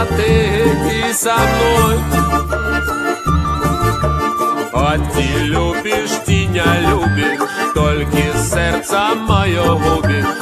была ты и со мной. А ты любишь, ты не любишь, только сердце мое губишь.